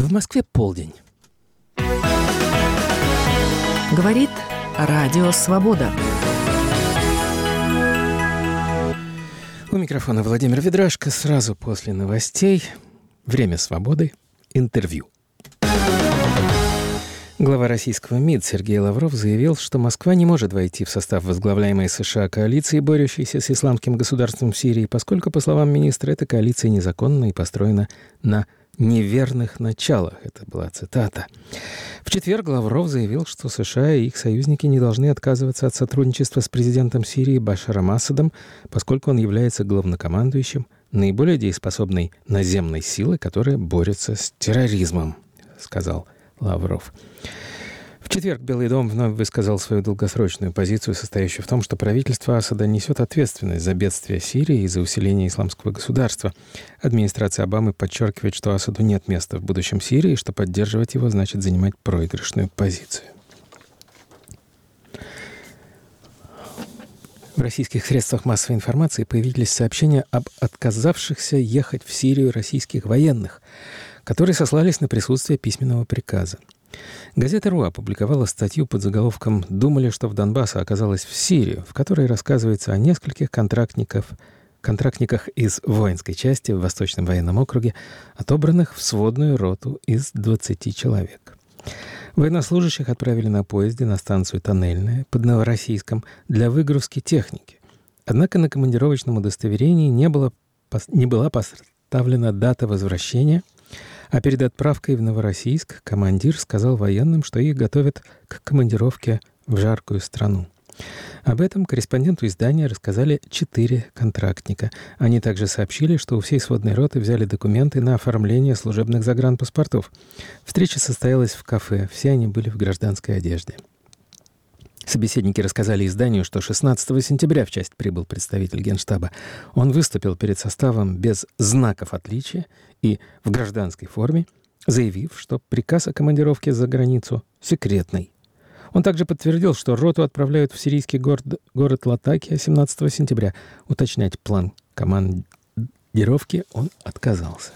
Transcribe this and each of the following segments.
В Москве полдень. Говорит Радио Свобода. У микрофона Владимир Ведрашко. Сразу после новостей «Время свободы» интервью. Глава российского МИД Сергей Лавров заявил, что Москва не может войти в состав возглавляемой США коалиции, борющейся с исламским государством в Сирии, поскольку, по словам министра, эта коалиция незаконна и построена на неверных началах. Это была цитата. В четверг Лавров заявил, что США и их союзники не должны отказываться от сотрудничества с президентом Сирии Башаром Асадом, поскольку он является главнокомандующим наиболее дееспособной наземной силы, которая борется с терроризмом, сказал Лавров. В четверг Белый дом вновь высказал свою долгосрочную позицию, состоящую в том, что правительство Асада несет ответственность за бедствие Сирии и за усиление исламского государства. Администрация Обамы подчеркивает, что Асаду нет места в будущем Сирии, и что поддерживать его значит занимать проигрышную позицию. В российских средствах массовой информации появились сообщения об отказавшихся ехать в Сирию российских военных, которые сослались на присутствие письменного приказа. Газета «РУ» опубликовала статью под заголовком «Думали, что в Донбасс, а оказалось в Сирию», в которой рассказывается о нескольких контрактниках из воинской части в Восточном военном округе, отобранных в сводную роту из 20 человек. Военнослужащих отправили на поезде на станцию Тоннельная под Новороссийском для выгрузки техники. Однако на командировочном удостоверении не была поставлена дата возвращения, а перед отправкой в Новороссийск командир сказал военным, что их готовят к командировке в жаркую страну. Об этом корреспонденту издания рассказали 4 контрактника. Они также сообщили, что у всей сводной роты взяли документы на оформление служебных загранпаспортов. Встреча состоялась в кафе, все они были в гражданской одежде. Собеседники рассказали изданию, что 16 сентября в часть прибыл представитель Генштаба. Он выступил перед составом без знаков отличия и в гражданской форме, заявив, что приказ о командировке за границу секретный. Он также подтвердил, что роту отправляют в сирийский город Латакия 17 сентября. Уточнять план командировки он отказался.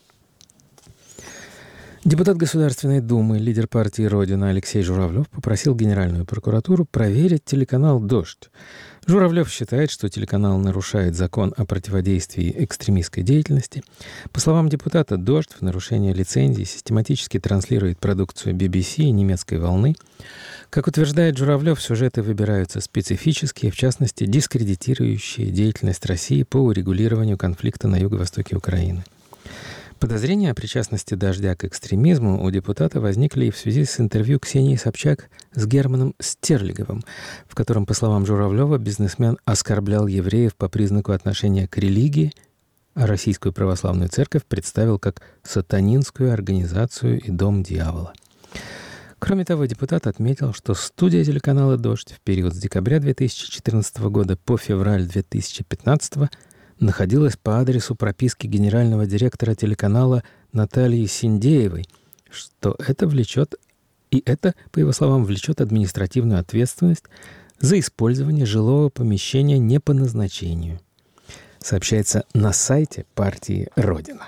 Депутат Государственной Думы, лидер партии «Родина» Алексей Журавлев попросил Генеральную прокуратуру проверить телеканал «Дождь». Журавлев считает, что телеканал нарушает закон о противодействии экстремистской деятельности. По словам депутата, «Дождь» в нарушение лицензии систематически транслирует продукцию BBC и немецкой волны. Как утверждает Журавлев, сюжеты выбираются специфические, в частности, дискредитирующие деятельность России по урегулированию конфликта на юго-востоке Украины. Подозрения о причастности «Дождя» к экстремизму у депутата возникли и в связи с интервью Ксении Собчак с Германом Стерлиговым, в котором, по словам Журавлева, бизнесмен оскорблял евреев по признаку отношения к религии, а Российскую православную церковь представил как сатанинскую организацию и дом дьявола. Кроме того, депутат отметил, что студия телеканала «Дождь» в период с декабря 2014 года по февраль 2015 года находилась по адресу прописки генерального директора телеканала Натальи Синдеевой, что это влечет, по его словам, влечет административную ответственность за использование жилого помещения не по назначению. Сообщается на сайте партии «Родина».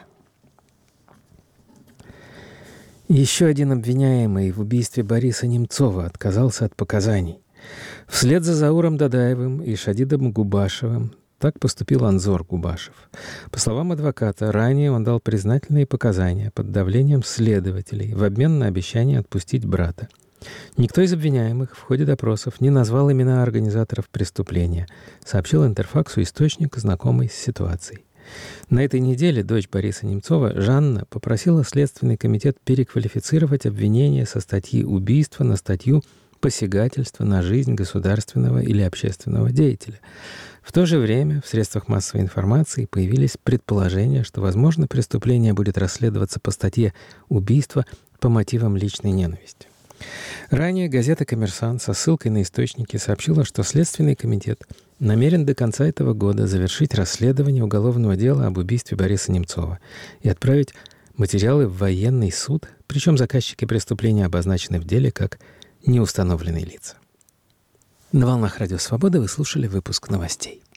Еще один обвиняемый в убийстве Бориса Немцова отказался от показаний. Вслед за Зауром Дадаевым и Шадидом Губашевым так поступил Анзор Губашев. По словам адвоката, ранее он дал признательные показания под давлением следователей в обмен на обещание отпустить брата. Никто из обвиняемых в ходе допросов не назвал имена организаторов преступления, сообщил Интерфаксу источник, знакомый с ситуацией. На этой неделе дочь Бориса Немцова, Жанна, попросила Следственный комитет переквалифицировать обвинение со статьи убийства на статью посягательства на жизнь государственного или общественного деятеля. В то же время в средствах массовой информации появились предположения, что, возможно, преступление будет расследоваться по статье «Убийство по мотивам личной ненависти». Ранее газета «Коммерсант» со ссылкой на источники сообщила, что Следственный комитет намерен до конца этого года завершить расследование уголовного дела об убийстве Бориса Немцова и отправить материалы в военный суд, причем заказчики преступления обозначены в деле как неустановленные лица. На волнах Радио Свобода вы слушали выпуск новостей.